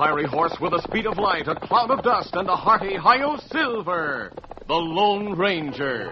fiery horse with the speed of light, a cloud of dust, and a hearty Hi-Yo Silver, the Lone Ranger.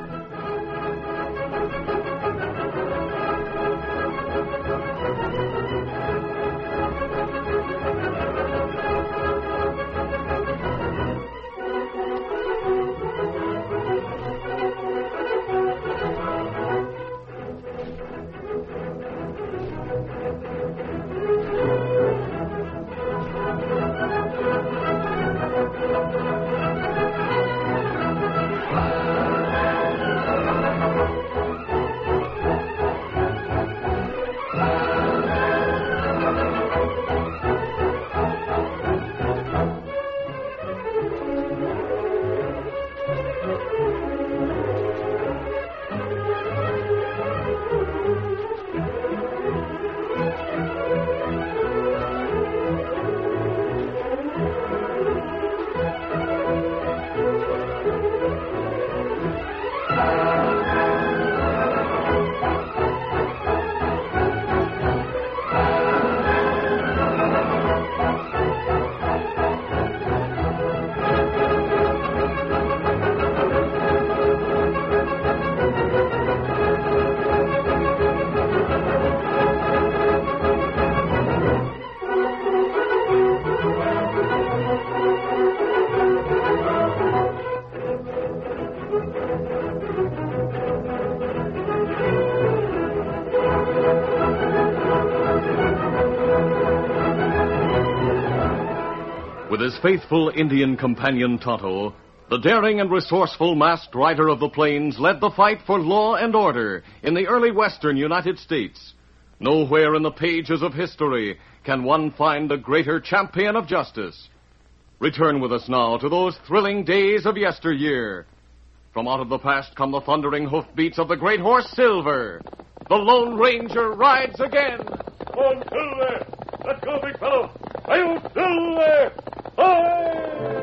With his faithful Indian companion Tonto, the daring and resourceful masked rider of the plains led the fight for law and order in the early western United States. Nowhere in the pages of history can one find a greater champion of justice. Return with us now to those thrilling days of yesteryear. From out of the past come the thundering hoofbeats of the great horse Silver. The Lone Ranger rides again. Come on, Silver! Let's go, big fellow! Hi-Yo Silver! Hi!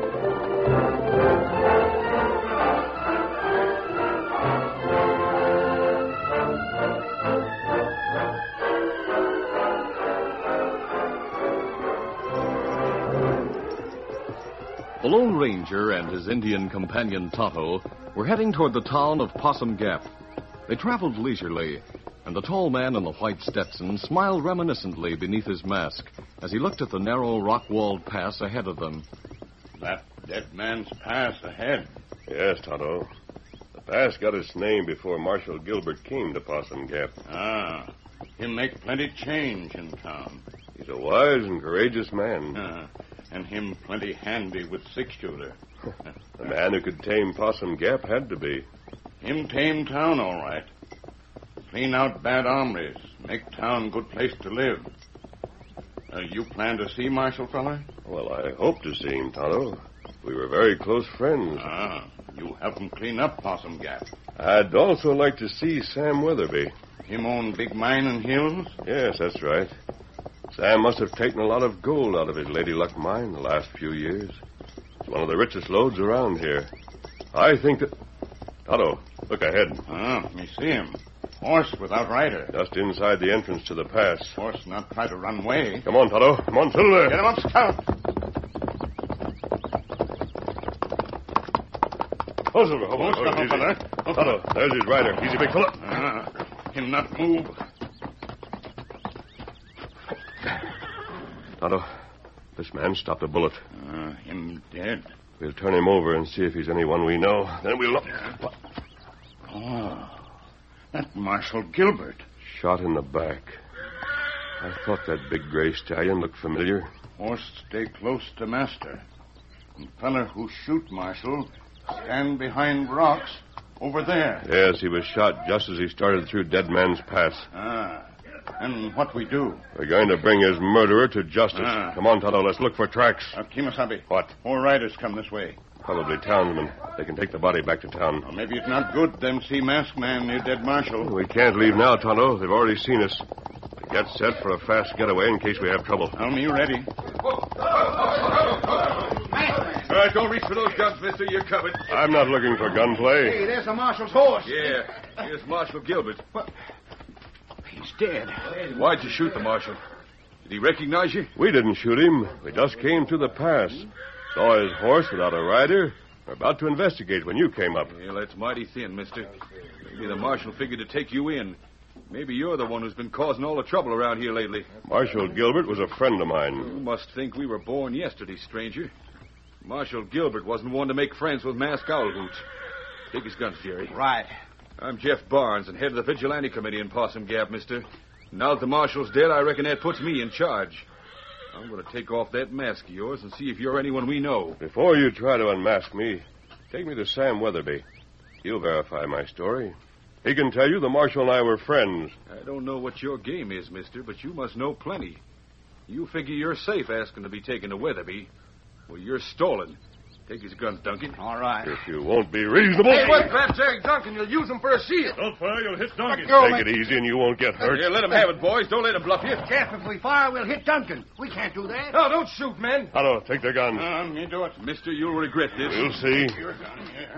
The Lone Ranger and his Indian companion Tonto were heading toward the town of Possum Gap. They traveled leisurely, and the tall man in the white Stetson smiled reminiscently beneath his mask as he looked at the narrow rock-walled pass ahead of them. That Dead Man's Pass ahead. Yes, Tonto. The pass got its name before Marshal Gilbert came to Possum Gap. Ah, him make plenty change in town. He's a wise and courageous man. And him plenty handy with six-shooter. The man who could tame Possum Gap had to be. Him tame town, all right. Clean out bad hombres. Make town good place to live. You plan to see Marshal, fella? Well, I hope to see him, Tonto. We were very close friends. You help him clean up Possum Gap. I'd also like to see Sam Weatherby. Him own big mine in Hills? Yes, that's right. Sam must have taken a lot of gold out of his Lady Luck mine the last few years. It's one of the richest lodes around here. I think that... Tonto, look ahead. Me see him. Horse without rider. Just inside the entrance to the pass. Horse not try to run away. Come on, Tonto. Come on, Silver. Get him up, Scout. Oh, Silver. Hold on. Tonto, there's his rider. Easy, big fella. Him not move. Tonto, this man stopped a bullet. Him dead. We'll turn him over and see if he's anyone we know. Then we'll look. That Marshal Gilbert. Shot in the back. I thought that big gray stallion looked familiar. Horse stay close to master. And feller who shoot Marshal stand behind rocks over there. Yes, he was shot just as he started through Dead Man's Pass. And what we do? We're going to bring his murderer to justice. Come on, Tonto, let's look for tracks. Kimasabi. What? 4 riders come this way. Probably townsmen. They can take the body back to town. Well, maybe it's not good them see masked man near Dead Marshal. We can't leave now, Tonto. They've already seen us. Get set for a fast getaway in case we have trouble. Me ready. All right, don't reach for those guns, mister. You're covered. I'm not looking for gunplay. Hey, there's the marshal's horse. Yeah, here's Marshal Gilbert. What? He's dead. Why'd you shoot the marshal? Did he recognize you? We didn't shoot him. We just came through the pass. Saw his horse without a rider. We're about to investigate when you came up. Well, that's mighty thin, mister. Maybe the marshal figured to take you in. Maybe you're the one who's been causing all the trouble around here lately. Marshal Gilbert was a friend of You mine. must think we were born yesterday, stranger. Marshal Gilbert wasn't one to make friends with masked owl boots. Take his guns, Jerry. Right. I'm Jeff Barnes, and head of the Vigilante Committee in Possum Gap, mister. Now that the marshal's dead, I reckon that puts me in charge. I'm going to take off that mask of yours and see if you're anyone we know. Before you try to unmask me, take me to Sam Weatherby. He'll verify my story. He can tell you the marshal and I were friends. I don't know what your game is, mister, but you must know plenty. You figure you're safe asking to be taken to Weatherby. Well, you're stolen. Take his guns, Duncan. All right. If you won't be reasonable... Hey, what's that, Jerry Duncan? You'll use him for a shield. Don't fire, you'll hit Duncan. go, Take it easy and you won't get hurt. Here, let him have it, boys. Don't let him bluff you. Jeff, if we fire, we'll hit Duncan. We can't do that. No, don't shoot, men. Otto, take their guns. You do it. Mister, you'll regret this. We'll see. Your gun here.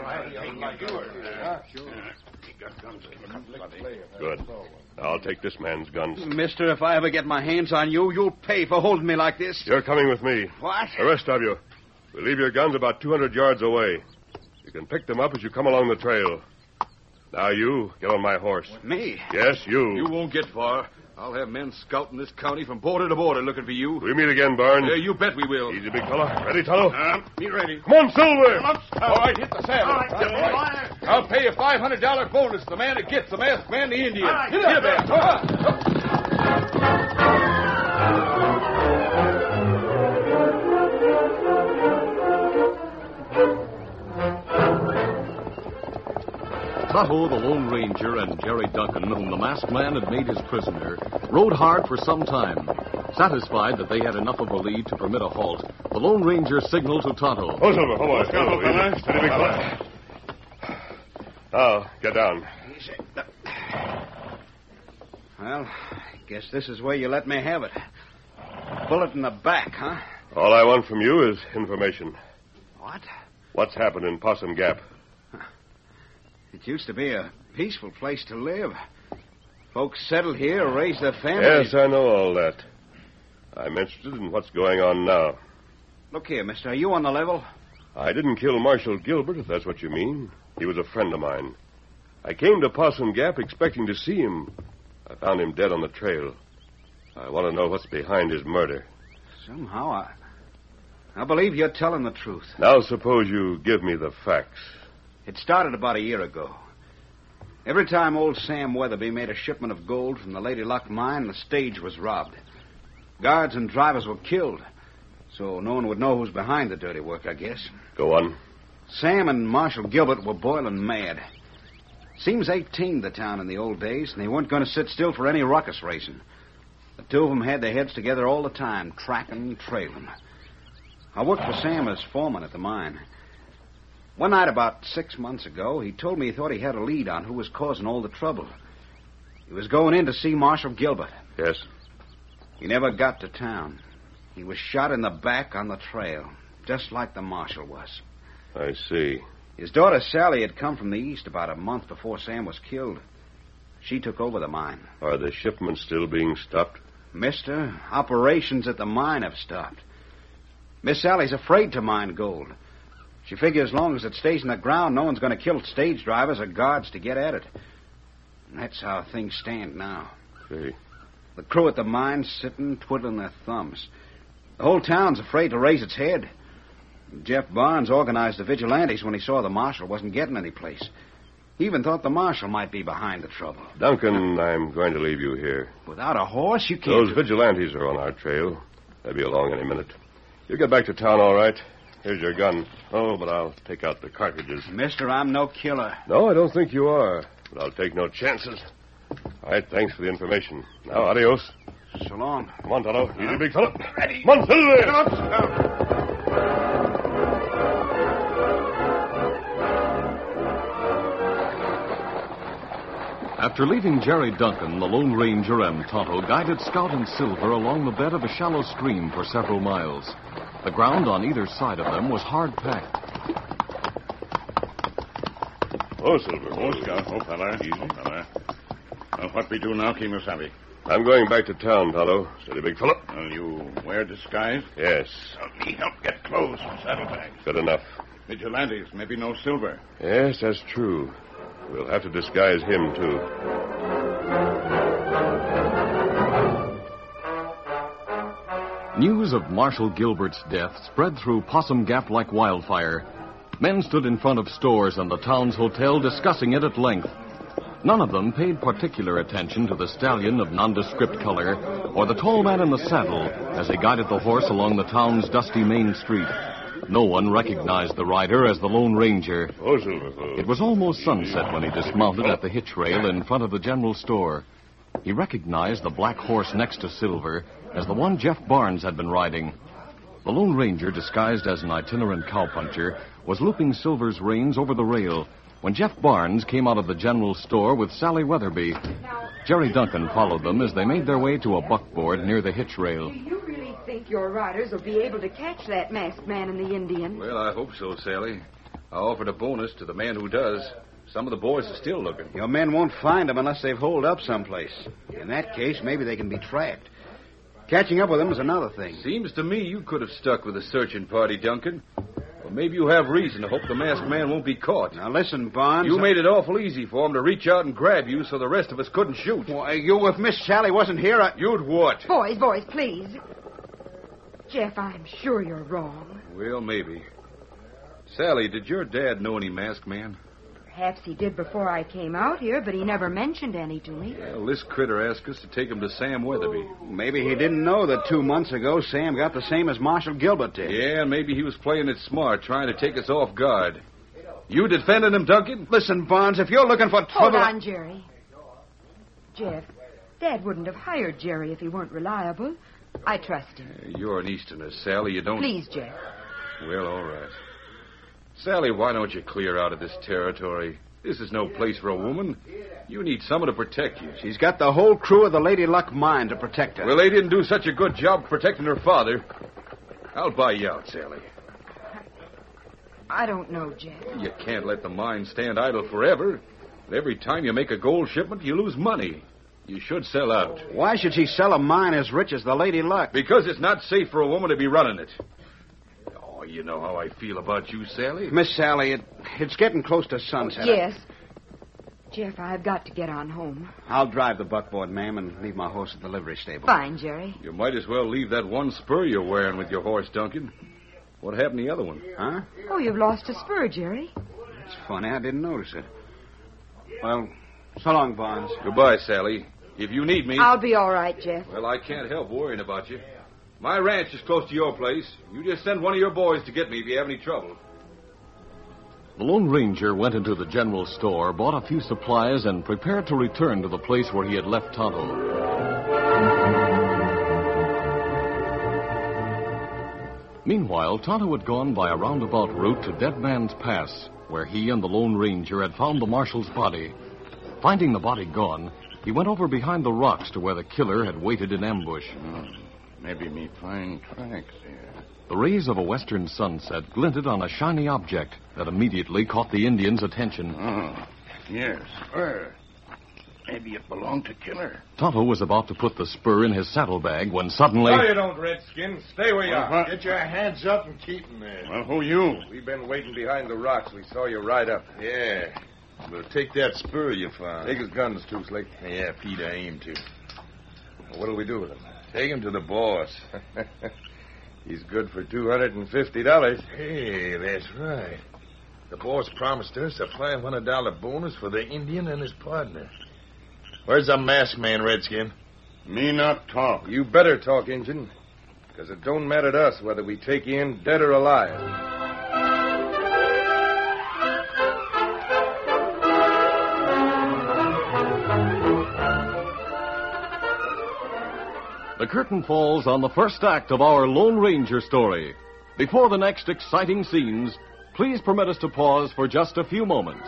Good. I'll take this man's guns. Mister, if I ever get my hands on you, you'll pay for holding me like this. You're coming with me. What? The rest of you. We'll leave your guns about 200 yards away. You can pick them up as you come along the trail. Now you, get on my horse. Me? Yes, you. You won't get far. I'll have men scouting this county from border to border looking for you. We meet again, Barnes. You bet we will. Easy, big fella. Ready, Tonto? Be ready. Come on, Silver. All right, hit the saddle. I'll pay you a $500 bonus to the man that gets the masked man, the Indian. Get Get back. Tonto, the Lone Ranger, and Jerry Duncan, whom the masked man had made his prisoner, rode hard for some time. Satisfied that they had enough of a lead to permit a halt, the Lone Ranger signaled to Tonto. Oh, Silver, come on. Let's go, fella. Steady, big fella. Now, get down. Well, I guess this is where you let me have it. Bullet in the back, huh? All I want from you is information. What? What's happened in Possum Gap? It used to be a peaceful place to live. Folks settled here, raised their families. Yes, I know all that. I'm interested in what's going on now. Look here, mister, are you on the level? I didn't kill Marshal Gilbert, if that's what you mean. He was a friend of mine. I came to Possum Gap expecting to see him. I found him dead on the trail. I want to know what's behind his murder. Somehow, I believe you're telling the truth. Now suppose you give me the facts. It started about a year ago. Every time old Sam Weatherby made a shipment of gold from the Lady Luck mine, the stage was robbed. Guards and drivers were killed, so no one would know who's behind the dirty work, I guess. Go on. Sam and Marshal Gilbert were boiling mad. Seems they tamed the town in the old days, and they weren't going to sit still for any ruckus racing. The two of them had their heads together all the time, tracking and trailing. I worked for Sam as foreman at the mine. One night about 6 months ago, he told me he thought he had a lead on who was causing all the trouble. He was going in to see Marshal Gilbert. Yes. He never got to town. He was shot in the back on the trail, just like the marshal was. I see. His daughter Sally had come from the east about a month before Sam was killed. She took over the mine. Are the shipments still being stopped? Mister, operations at the mine have stopped. Miss Sally's afraid to mine gold. She figures as long as it stays in the ground, no one's going to kill stage drivers or guards to get at it. And that's how things stand now. See. The crew at the mine's sitting, twiddling their thumbs. The whole town's afraid to raise its head. Jeff Barnes organized the vigilantes when he saw the marshal wasn't getting any place. He even thought the marshal might be behind the trouble. Duncan, I'm going to leave you here. Without a horse, you can't... Those vigilantes are on our trail. They'll be along any minute. You'll get back to town all right. Here's your gun. Oh, but I'll take out the cartridges. Mister, I'm no killer. No, I don't think you are. But I'll take no chances. All right, thanks for the information. Now, adios. So long. Come on, Tonto. Easy, big fella. Ready. Come on, Silver. After leaving Jerry Duncan, the Lone Ranger and Tonto guided Scout and Silver along the bed of a shallow stream for several miles. The ground on either side of them was hard-packed. Oh, Silver. Oh, Scout. Oh, fella. Easy, fella. Well, what we do now, Kimosabe? I'm going back to town, Tonto. Steady, big fellow. Will you wear disguise? Yes. Let me help get clothes and saddlebags. Good enough. Vigilantes, maybe no silver. Yes, that's true. We'll have to disguise him, too. News of Marshal Gilbert's death spread through Possum Gap like wildfire. Men stood in front of stores and the town's hotel discussing it at length. None of them paid particular attention to the stallion of nondescript color or the tall man in the saddle as he guided the horse along the town's dusty main street. No one recognized the rider as the Lone Ranger. Oh, Silver. It was almost sunset when he dismounted at the hitch rail in front of the general store. He recognized the black horse next to Silver as the one Jeff Barnes had been riding. The Lone Ranger, disguised as an itinerant cowpuncher, was looping Silver's reins over the rail when Jeff Barnes came out of the general store with Sally Weatherby. Jerry Duncan followed them as they made their way to a buckboard near the hitch rail. Do you really think your riders will be able to catch that masked man and the Indian? Well, I hope so, Sally. I offered a bonus to the man who does. Some of the boys are still looking. Your men won't find them unless they've holed up someplace. In that case, maybe they can be trapped. Catching up with them is another thing. Seems to me you could have stuck with the searching party, Duncan. Well, maybe you have reason to hope the masked man won't be caught. Now, listen, Barnes. You made it awful easy for him to reach out and grab you so the rest of us couldn't shoot. Why, if Miss Sally wasn't here, You'd what? Boys, please. Jeff, I'm sure you're wrong. Well, maybe. Sally, did your dad know any masked man? Perhaps he did before I came out here, but he never mentioned any to me. Well, this critter asked us to take him to Sam Weatherby. Maybe he didn't know that 2 months ago Sam got the same as Marshal Gilbert did. Yeah, and maybe he was playing it smart, trying to take us off guard. You defending him, Duncan? Listen, Barnes, if you're looking for Hold trouble... on, Jerry. Jeff, Dad wouldn't have hired Jerry if he weren't reliable. I trust him. You're an Easterner, Sally. You don't... Please, Jeff. Well, all right. Sally, why don't you clear out of this territory? This is no place for a woman. You need someone to protect you. She's got the whole crew of the Lady Luck mine to protect her. Well, they didn't do such a good job protecting her father. I'll buy you out, Sally. I don't know, Jeff. You can't let the mine stand idle forever. Every time you make a gold shipment, you lose money. You should sell out. Why should she sell a mine as rich as the Lady Luck? Because it's not safe for a woman to be running it. Oh, you know how I feel about you, Sally. Miss Sally, it's getting close to sunset. Yes. Jeff, I've got to get on home. I'll drive the buckboard, ma'am, and leave my horse at the livery stable. Fine, Jerry. You might as well leave that one spur you're wearing with your horse, Duncan. What happened to the other one? Huh? Oh, you've lost a spur, Jerry. It's funny. I didn't notice it. Well, so long, Barnes. Goodbye, Sally. If you need me... I'll be all right, Jeff. Well, I can't help worrying about you. My ranch is close to your place. You just send one of your boys to get me if you have any trouble. The Lone Ranger went into the general store, bought a few supplies, and prepared to return to the place where he had left Tonto. Meanwhile, Tonto had gone by a roundabout route to Dead Man's Pass, where he and the Lone Ranger had found the marshal's body. Finding the body gone, he went over behind the rocks to where the killer had waited in ambush. Maybe me find tracks here. The rays of a western sunset glinted on a shiny object that immediately caught the Indian's attention. Oh, yes, spur. Maybe it belonged to Killer. Tonto was about to put the spur in his saddlebag when suddenly... No, you don't, Redskin. Stay where you are. Uh-huh. Get your hands up and keep them there. Well, who you? We've been waiting behind the rocks. We saw you ride up. Yeah. We'll take that spur you found. Take his guns, too, Slick. Yeah, Pete, I aim to. What'll we do with him? Take him to the boss. He's good for $250. Hey, that's right. The boss promised us a $500 bonus for the Indian and his partner. Where's the masked man, Redskin? Me not talk. You better talk, Injun, because it don't matter to us whether we take you in dead or alive. The curtain falls on the first act of our Lone Ranger story. Before the next exciting scenes, please permit us to pause for just a few moments.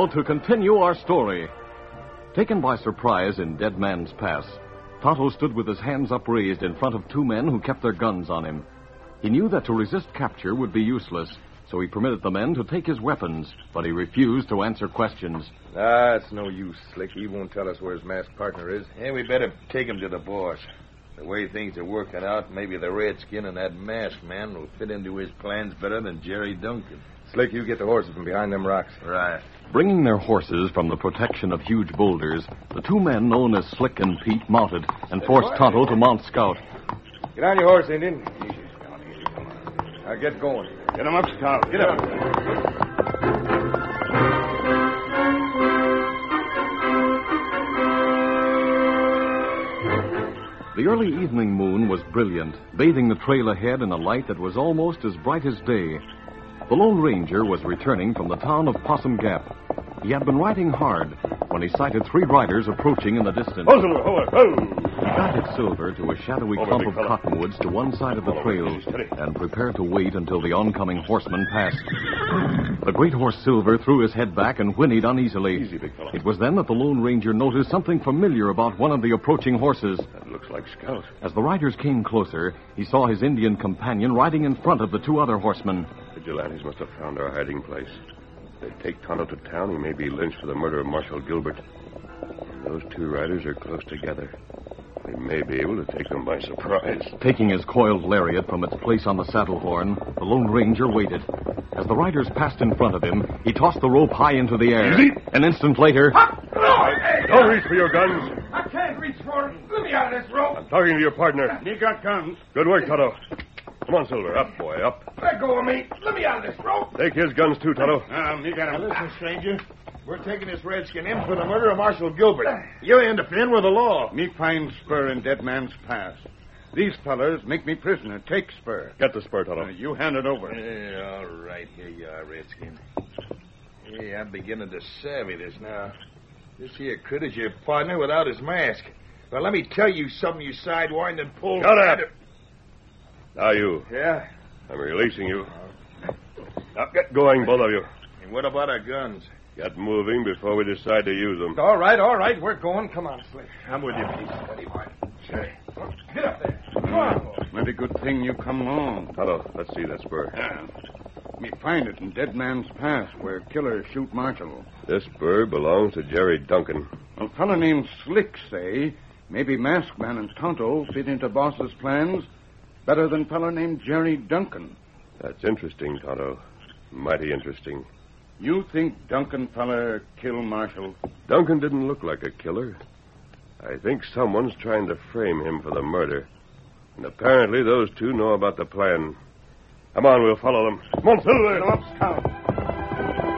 now to continue our story. Taken by surprise in Dead Man's Pass, Tonto stood with his hands upraised in front of two men who kept their guns on him. He knew that to resist capture would be useless, so he permitted the men to take his weapons, but he refused to answer questions. It's no use, Slick. He won't tell us where his masked partner is. Yeah, we better take him to the boss. The way things are working out, maybe the redskin and that masked man will fit into his plans better than Jerry Duncan. Slick, you get the horses from behind them rocks. Right. Bringing their horses from the protection of huge boulders, the two men known as Slick and Pete mounted and forced Tonto to mount Scout. Get on your horse, Indian. Now get going. Get him up, Scout. Get up. The early evening moon was brilliant, bathing the trail ahead in a light that was almost as bright as day. The Lone Ranger was returning from the town of Possum Gap. He had been riding hard when he sighted three riders approaching in the distance. He guided Silver to a shadowy clump of cottonwoods to one side of the trail and prepared to wait until the oncoming horseman passed. The great horse Silver threw his head back and whinnied uneasily. Easy, big fella. It was then that the Lone Ranger noticed something familiar about one of the approaching horses. That looks like Scout. As the riders came closer, he saw his Indian companion riding in front of the two other horsemen. Vigilantes must have found our hiding place. If they take Tonto to town, he may be lynched for the murder of Marshal Gilbert. And those two riders are close together. We may be able to take them by surprise. Taking his coiled lariat from its place on the saddle horn, the Lone Ranger waited. As the riders passed in front of him, he tossed the rope high into the air. Easy. An instant later... Don't reach for your guns. I can't reach for it. Let me out of this rope. I'm talking to your partner. He got guns. Good work, Tonto. Come on, Silver. Up, boy, up. Let go of me. Let me out of this rope. Take his guns, too, Tonto. He got him. Listen, stranger. We're taking this redskin in for the murder of Marshal Gilbert. You're interfering with the law. Me find Spur in Dead Man's Pass. These fellers make me prisoner. Take Spur. Get the spur, Tonto. You hand it over. Yeah, all right. Here you are, redskin. Hey, I'm beginning to savvy this now. This here critter's your partner without his mask. Well, let me tell you something, you sidewinding pull. Shut up. Now you. Yeah? I'm releasing you. Now get going, both of you. And what about our guns? Get moving before we decide to use them. All right. We're going. Come on, Slick. I'm with you, Pete. Steady, boy. Steady. Get up there. Come on. Mighty good thing you come along. Tonto, let's see that spur. Me find it in Dead Man's Pass where killers shoot Marshal. This spur belongs to Jerry Duncan. A fellow named Slick say maybe Masked Man and Tonto fit into boss's plans better than fellow named Jerry Duncan. That's interesting, Tonto. Mighty interesting. You think Duncan feller kill Marshal? Duncan didn't look like a killer. I think someone's trying to frame him for the murder. And apparently those two know about the plan. Come on, we'll follow them. Come on, Silver. Come up, Scout.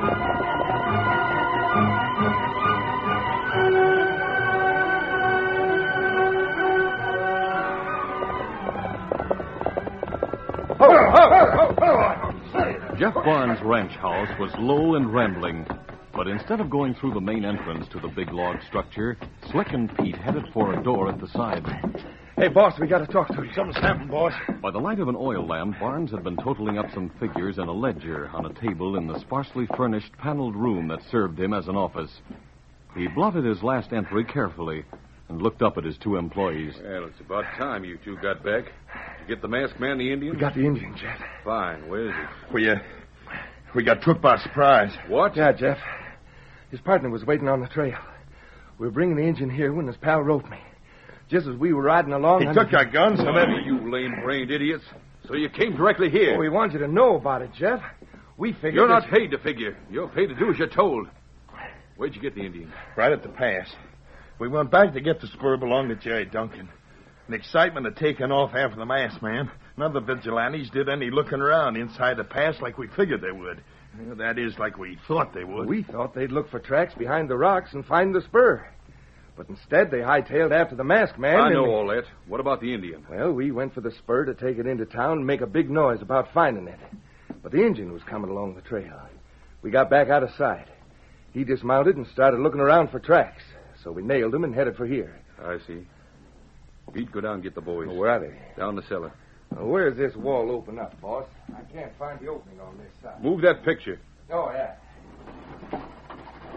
Jeff Barnes' ranch house was low and rambling, but instead of going through the main entrance to the big log structure, Slick and Pete headed for a door at the side. Hey, boss, we got to talk to you. Something's happened, boss. By the light of an oil lamp, Barnes had been totaling up some figures in a ledger on a table in the sparsely furnished paneled room that served him as an office. He blotted his last entry carefully and looked up at his two employees. Well, it's about time you two got back. Did you get the masked man, the Indian? We got the Indian, Jeff. Fine. Where is he? We got took by surprise. What? Yeah, Jeff. His partner was waiting on the trail. We were bringing the engine here when his pal roped me. Just as we were riding along... He took our guns, so that... You lame-brained idiots. So you came directly here. Oh, we want you to know about it, Jeff. We figured... You're not paid to figure. You're paid to do as you're told. Where'd you get the Indian? Right at the pass. We went back to get the spur belonged to Jerry Duncan. In excitement of taking off after the masked man, none of the vigilantes did any looking around inside the pass like we figured they would. That is, like we thought they would. We thought they'd look for tracks behind the rocks and find the spur. But instead, they hightailed after the masked man. I know all that. What about the Indian? Well, we went for the spur to take it into town and make a big noise about finding it. But the Indian was coming along the trail. We got back out of sight. He dismounted and started looking around for tracks. So we nailed him and headed for here. I see. Pete, go down and get the boys. Where are they? Down the cellar. Where's this wall open up, boss? I can't find the opening on this side. Move that picture. Oh, yeah.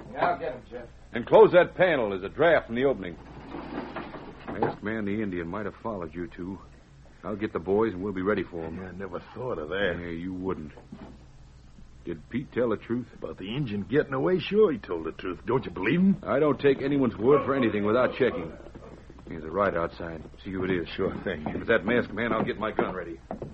Yeah, I'll get him, Jeff. And close that panel. There's a draft in the opening. Masked Man the Indian might have followed you two. I'll get the boys and we'll be ready for them. I never thought of that. Yeah, you wouldn't. Did Pete tell the truth? About the Injun getting away? Sure, he told the truth. Don't you believe him? I don't take anyone's word for anything without checking. There's a right outside. See who it is. Sure thing. If it's that masked man, I'll get my gun ready.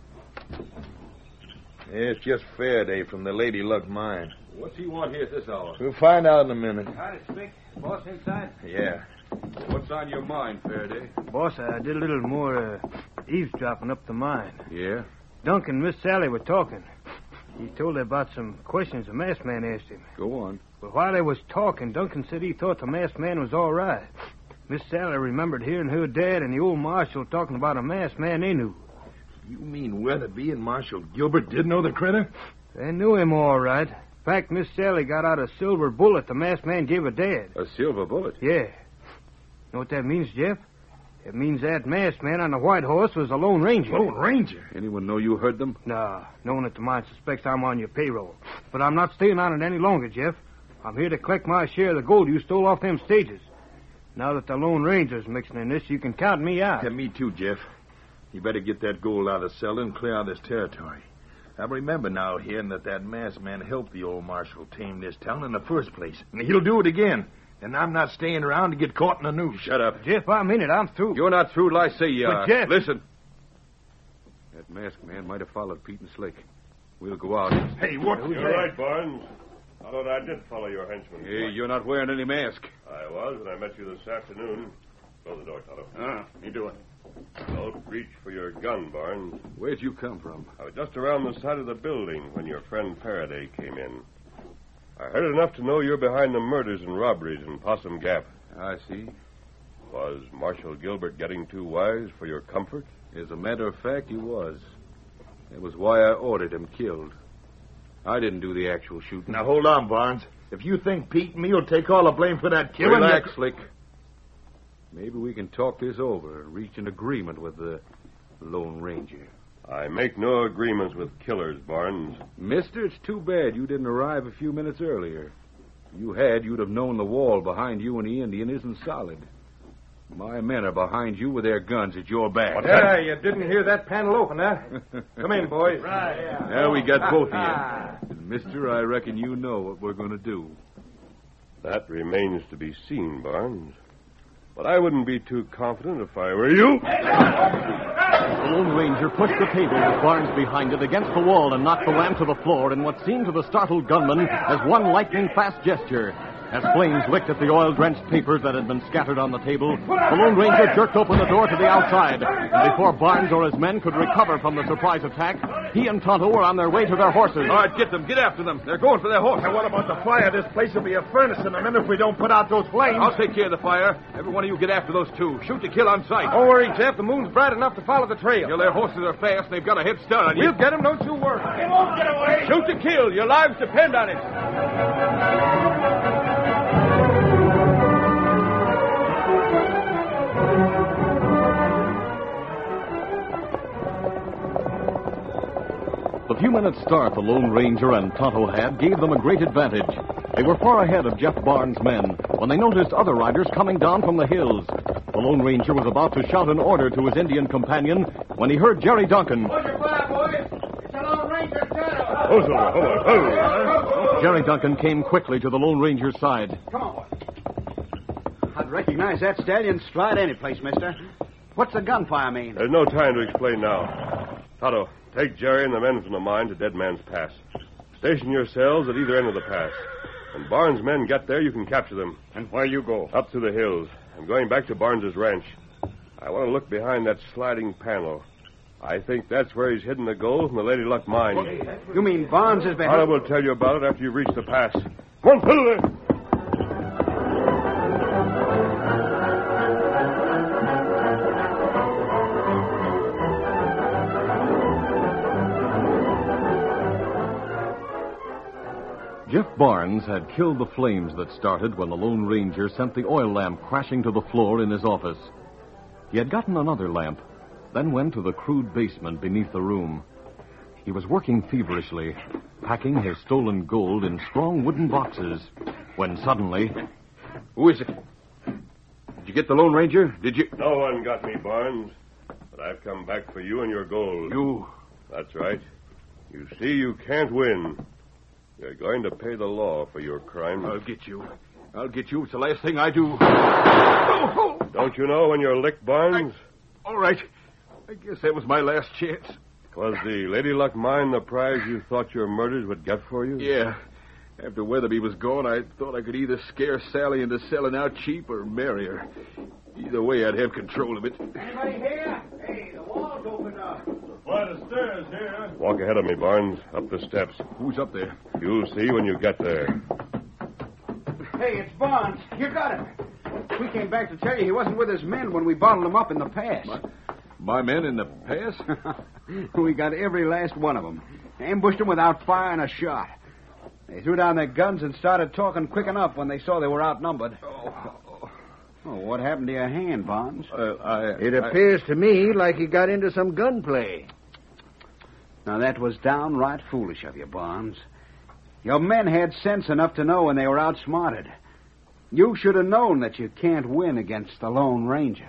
Yeah, it's just Faraday from the Lady Luck mine. What's he want here at this hour? We'll find out in a minute. Howdy, Slick. Boss inside? Yeah. What's on your mind, Faraday? Boss, I did a little more eavesdropping up the mine. Yeah? Dunk and Miss Sally were talking. He told her about some questions the masked man asked him. Go on. But while they was talking, Duncan said he thought the masked man was all right. Miss Sally remembered hearing her dad and the old marshal talking about a masked man they knew. You mean Weatherby and Marshal Gilbert did know the critter? They knew him all right. In fact, Miss Sally got out a silver bullet the masked man gave her dad. A silver bullet? Yeah. Know what that means, Jeff? It means that masked man on the white horse was a Lone Ranger. Lone Ranger? Anyone know you heard them? Nah, no one at the mine suspects I'm on your payroll. But I'm not staying on it any longer, Jeff. I'm here to collect my share of the gold you stole off them stages. Now that the Lone Ranger's mixing in this, you can count me out. Yeah, me too, Jeff. You better get that gold out of Selden and clear out this territory. I remember now hearing that masked man helped the old marshal tame this town in the first place. And he'll do it again. And I'm not staying around to get caught in a noose. Shut up. Jeff, I mean it. I'm through. You're not through till I say you are. But, Jeff... Listen. That masked man might have followed Pete and Slick. We'll go out. Hey, what? You're right, Barnes. I thought I did follow your henchman. Hey, you're not wearing any mask. I was when I met you this afternoon. Close the door, Tonto. Me do it. Don't reach for your gun, Barnes. Where'd you come from? I was just around the side of the building when your friend Faraday came in. I heard enough to know you're behind the murders and robberies in Possum Gap. I see. Was Marshal Gilbert getting too wise for your comfort? As a matter of fact, he was. That was why I ordered him killed. I didn't do the actual shooting. Now, hold on, Barnes. If you think Pete and me will take all the blame for that killing... Relax, Slick. Maybe we can talk this over and reach an agreement with the Lone Ranger. I make no agreements with killers, Barnes. Mister, it's too bad you didn't arrive a few minutes earlier. If you had, you'd have known the wall behind you and the Indian isn't solid. My men are behind you with their guns at your back. Yeah, you didn't hear that panel open, huh? Come in, boys. Right, yeah. Now we got both of you. And, mister, I reckon you know what we're going to do. That remains to be seen, Barnes. But I wouldn't be too confident if I were you. The Lone Ranger pushed the table with Barnes behind it against the wall and knocked the lamp to the floor in what seemed to the startled gunman as one lightning-fast gesture. As flames licked at the oil-drenched papers that had been scattered on the table, the Lone Ranger jerked open the door to the outside. And before Barnes or his men could recover from the surprise attack, he and Tonto were on their way to their horses. All right, get them. Get after them. They're going for their horse. And what about the fire? This place will be a furnace in a minute if we don't put out those flames. I'll take care of the fire. Every one of you get after those two. Shoot to kill on sight. Don't worry, Jeff. The moon's bright enough to follow the trail. Their horses are fast, and they've got a head start on you. We'll get them, don't you worry. They won't get away. Shoot to kill. Your lives depend on it. The few minutes' start the Lone Ranger and Tonto had gave them a great advantage. They were far ahead of Jeff Barnes' men when they noticed other riders coming down from the hills. The Lone Ranger was about to shout an order to his Indian companion when he heard Jerry Duncan. Hold your fire, boys. It's the Lone Ranger, Tonto. Hold on. Jerry Duncan came quickly to the Lone Ranger's side. Come on, boy. I'd recognize that stallion's stride any place, mister. What's the gunfire mean? There's no time to explain now. Tonto, take Jerry and the men from the mine to Dead Man's Pass. Station yourselves at either end of the pass. When Barnes' men get there, you can capture them. And where you go? Up through the hills. I'm going back to Barnes' ranch. I want to look behind that sliding panel. I think that's where he's hidden the gold from the Lady Luck mine. You mean Barnes has been... I will tell you about it after you reach the pass. Come on, fiddle there. Jeff Barnes had killed the flames that started when the Lone Ranger sent the oil lamp crashing to the floor in his office. He had gotten another lamp, then went to the crude basement beneath the room. He was working feverishly, packing his stolen gold in strong wooden boxes, when suddenly... Who is it? Did you get the Lone Ranger? Did you... No one got me, Barnes. But I've come back for you and your gold. You... That's right. You see, you can't win. You're going to pay the law for your crime. I'll get you. I'll get you. It's the last thing I do. Don't you know when you're licked, Barnes? All right. I guess that was my last chance. Was the Lady Luck mine the prize you thought your murders would get for you? Yeah. After Weatherby was gone, I thought I could either scare Sally into selling out cheap or marry her. Either way, I'd have control of it. Anybody here? Hey, the wall's open up. Flight of stairs here. Walk ahead of me, Barnes, up the steps. Who's up there? You'll see when you get there. Hey, it's Barnes. You got him. We came back to tell you he wasn't with his men when we bottled him up in the pass. My men in the pass? We got every last one of them. Ambushed them without firing a shot. They threw down their guns and started talking quick enough when they saw they were outnumbered. Oh, what happened to your hand, Barnes? It appears to me like he got into some gunplay. Now, that was downright foolish of you, Barnes. Your men had sense enough to know when they were outsmarted. You should have known that you can't win against the Lone Ranger.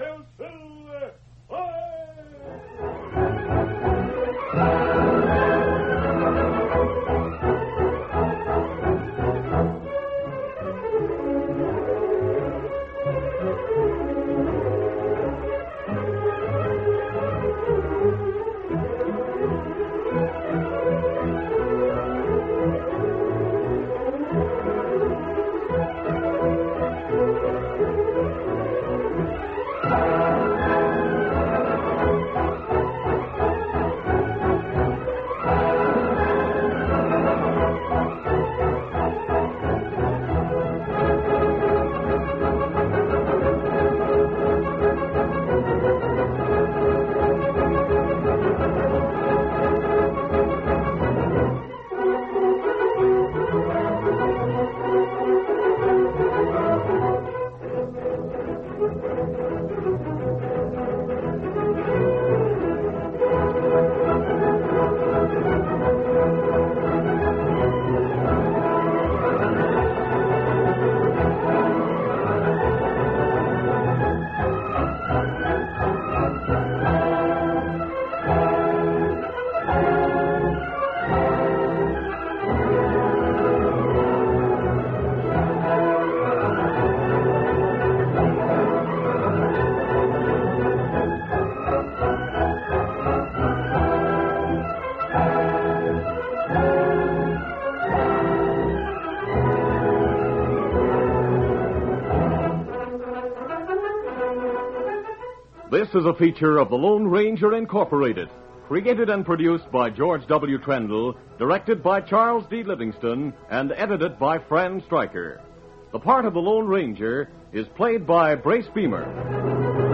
This is a feature of the Lone Ranger Incorporated, created and produced by George W. Trendle, directed by Charles D. Livingston, and edited by Fran Stryker. The part of the Lone Ranger is played by Brace Beamer.